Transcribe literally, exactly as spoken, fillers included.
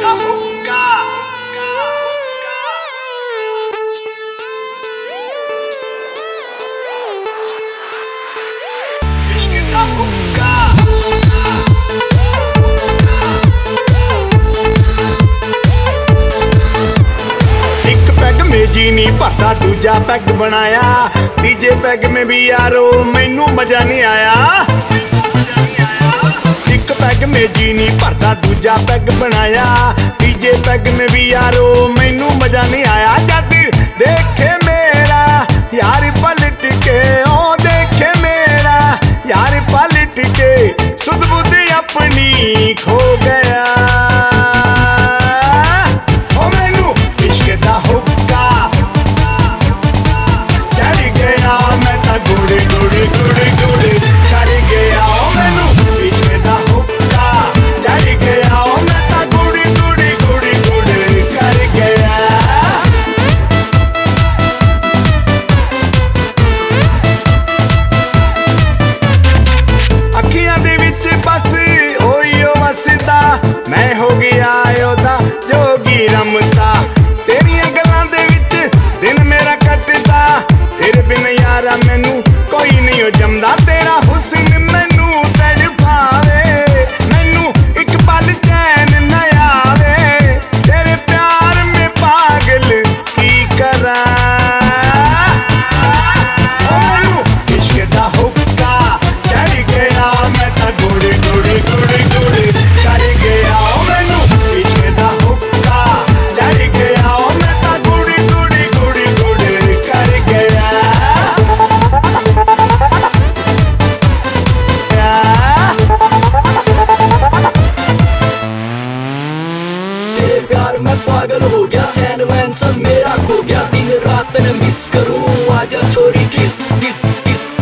da hookah. Ishq da hookah. एक peg में जी नहीं भरता दूजा पैग बनाया, तीजे पैग में भी यारो मैनू मजा नहीं आया। एक पैग में जी नहीं भरता दूजा पैग बनाया, तीजे पैग में भी यारो मैनू मजा नहीं आया। जद देखे मेरा यार पलट के, ओ देखे मेरा यार पलट के, सुध बुध अपनी खो गया। मैं हो गया योदा जोगी रमता, तेरिया गल्लां दे विच दिन मेरा कटदा, तेरे बिन यारा मैनू कोई नहीं हो जमदा। तेरा हुस्न मैनू तड़पावे, मैनू एक पल चैन न आवे, तेरे प्यार में पागल की करा। इश्क दा हुक्का चढ़ गया, मैं तां गुड़ गुड़ गुड़ गुड़ कर गया। प्यार में पागल हो गया, चैन वैन सब मेरा खो गया, दिन रात न मिस करूं, आजा छोरी किस किस किस।